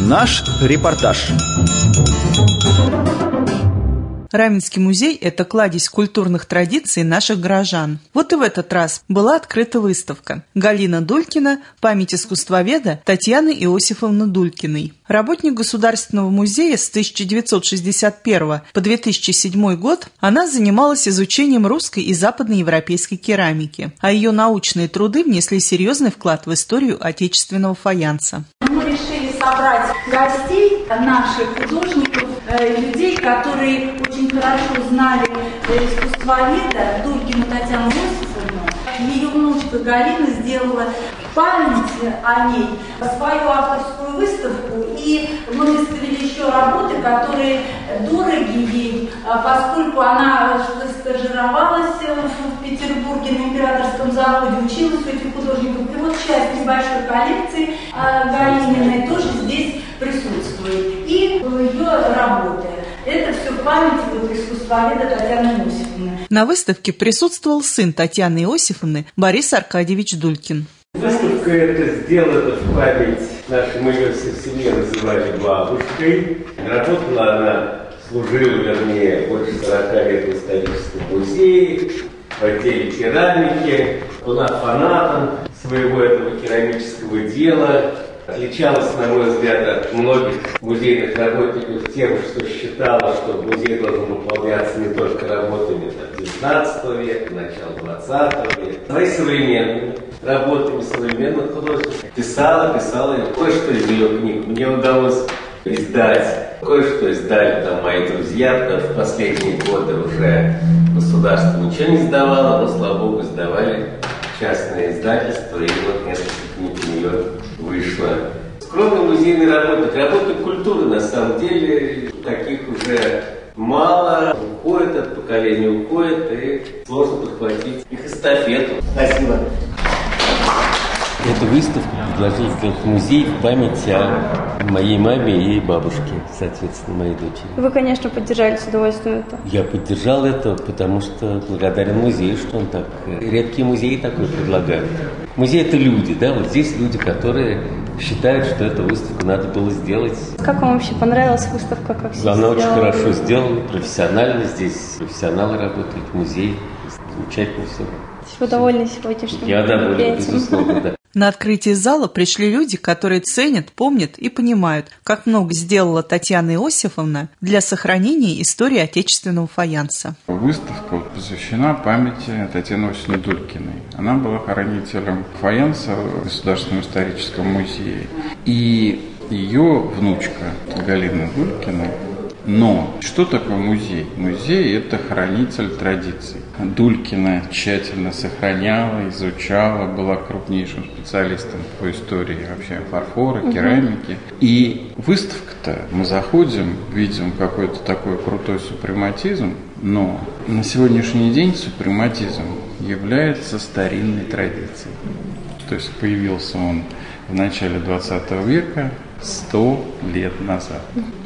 Наш репортаж. Раменский музей – это кладезь культурных традиций наших горожан. Вот и в этот раз была открыта выставка «Галина Дулькина. Память искусствоведа Татьяны Иосифовны Дулькиной». Работник Государственного музея с 1961 по 2007 год она занималась изучением русской и западноевропейской керамики, а ее научные труды внесли серьезный вклад в историю отечественного фаянса. Мы решили собрать гостей, наших художников, людей, которые очень хорошо знали искусствоведа Дулькину Татьяну Иосифовну. Ее внучка Галина сделала память о ней, свою авторскую выставку, и мы выставили еще работы, которые дороги ей, поскольку она стажировалась в Петербурге на Императорском заводе, училась у этих художников. И вот часть небольшой коллекции Галининой тоже здесь присутствует. И ее работы. Это все в память искусствоведа Татьяны Иосифовны. На выставке присутствовал сын Татьяны Иосифовны Борис Аркадьевич Дулькин. Выставка эта сделана в память нашей, мы ее в семье называли бабушкой. Работала она, служила, вернее, больше 40 лет в историческом музее, в отделе керамики. Была фанатом своего этого керамического дела. Отличалась, на мой взгляд, от многих музейных работников тем, что считала, что музей должен выполняться не только работами XIX века, начала XX века, но и современными работами современных художников. Писала, и кое-что из ее книг мне удалось издать. Кое-что издали там мои друзья, потому что в последние годы уже государство ничего не издавало, но, слава богу, издавали частные издательства, и вот несколько книг у нее вышло. Скромный музейный работник культуры, на самом деле, таких уже мало, уходит от поколения, уходит, и сложно подхватить их эстафету. Спасибо. Эту выставку предложил сделать музей в память о моей маме и бабушке, соответственно, моей дочери. Вы, конечно, поддержали с удовольствием это. Я поддержал это, потому что благодарен музею, что он так... Редкие музеи такое предлагают. Музей – это люди, да, вот здесь люди, которые считают, что эту выставку надо было сделать. Как вам вообще понравилась выставка? Как все Она сделала? очень хорошо сделана, профессионально. Здесь профессионалы работают, музей. Замечательно все. Вы довольны сегодняшним Я доволен, мероприятием? безусловно, да. На открытие зала пришли люди, которые ценят, помнят и понимают, как много сделала Татьяна Иосифовна для сохранения истории отечественного фаянса. Выставка посвящена памяти Татьяны Иосифовны Дулькиной. Она была хранителем фаянса в Государственном историческом музее. И ее внучка Галина Дулькина. Но что такое музей? Музей – это хранитель традиций. Дулькина тщательно сохраняла, изучала, была крупнейшим специалистом по истории вообще фарфора, керамики. И выставка-то, мы заходим, видим какой-то такой крутой супрематизм, но на сегодняшний день супрематизм является старинной традицией. То есть появился он в начале 20 века, 100 лет назад.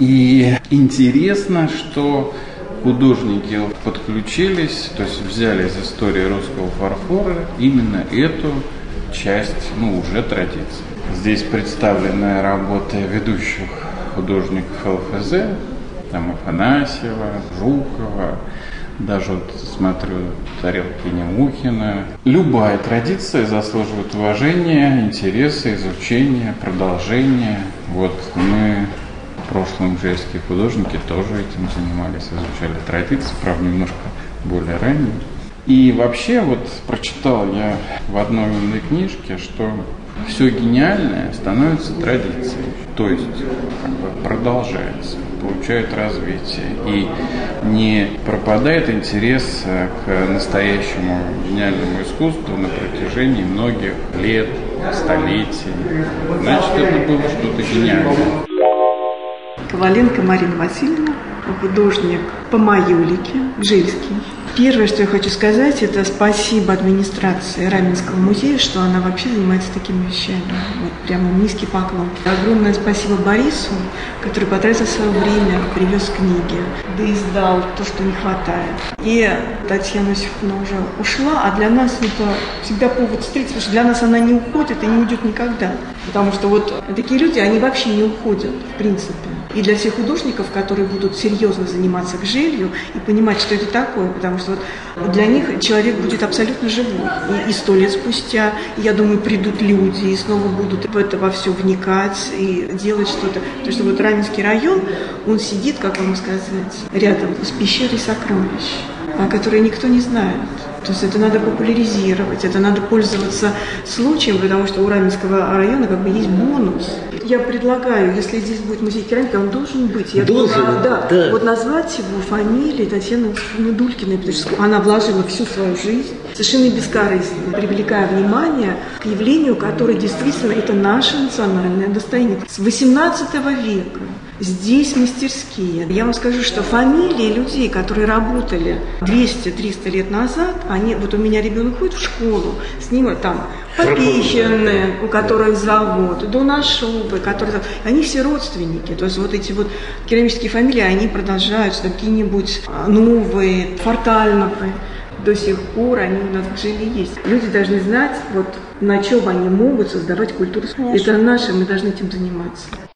И интересно, что художники подключились, то есть взяли из истории русского фарфора именно эту часть, уже традиции. Здесь представлены работы ведущих художников ЛФЗ, там Афанасьева, Жукова, даже вот смотрю тарелки Немухина. Любая традиция заслуживает уважения, интереса, изучения, продолжения. Вот мы в прошлом жесткие художники тоже этим занимались, изучали традиции, правда, немножко более ранее. И вообще вот прочитал я в одной умной книжке, что все гениальное становится традицией, то есть продолжается, получает развитие и не пропадает интерес к настоящему гениальному искусству на протяжении многих лет, столетий. Значит, это было что-то гениальное. Коваленко Марина Васильевна, художник по Маюлике, Гжельский. Первое, что я хочу сказать, это спасибо администрации Раменского музея, что она вообще занимается такими вещами. Вот прямо низкий поклон. Огромное спасибо Борису, который потратил свое время, привез книги, доиздал то, что не хватает. И Татьяна Осиповна уже ушла, а для нас это всегда повод встретиться, потому что для нас она не уходит и не уйдет никогда. Потому что вот такие люди, они вообще не уходят, в принципе. И для всех художников, которые будут серьезно заниматься гжелью и понимать, что это такое, потому что вот для них человек будет абсолютно живой. И 100 лет спустя, я думаю, придут люди и снова будут в это во все вникать и делать что-то. Потому что вот Раменский район, он сидит, как вам сказать, рядом с пещерой сокровищ, о которой никто не знает. То есть это надо популяризировать, это надо пользоваться случаем, потому что у Раменского района как бы есть бонус. Я предлагаю, если здесь будет музей керамики, он должен быть. Я должен, думаю, да. Вот назвать его фамилией Татьяны Дулькиной, потому что она вложила всю свою жизнь, совершенно бескорыстно, привлекая внимание к явлению, которое действительно это наше национальное достояние. С XVIII века здесь мастерские. Я вам скажу, что фамилии людей, которые работали 200-300 лет назад, они, вот у меня ребенок ходит в школу, с ним там Попихины, у которых завод, Дунашубы, которые... Они все родственники. То есть вот эти вот керамические фамилии, они продолжаются, какие-нибудь новые, Фортальновы. До сих пор они у нас в Гжеле есть. Люди должны знать, вот на чем они могут создавать культуру. Это наше, мы должны этим заниматься.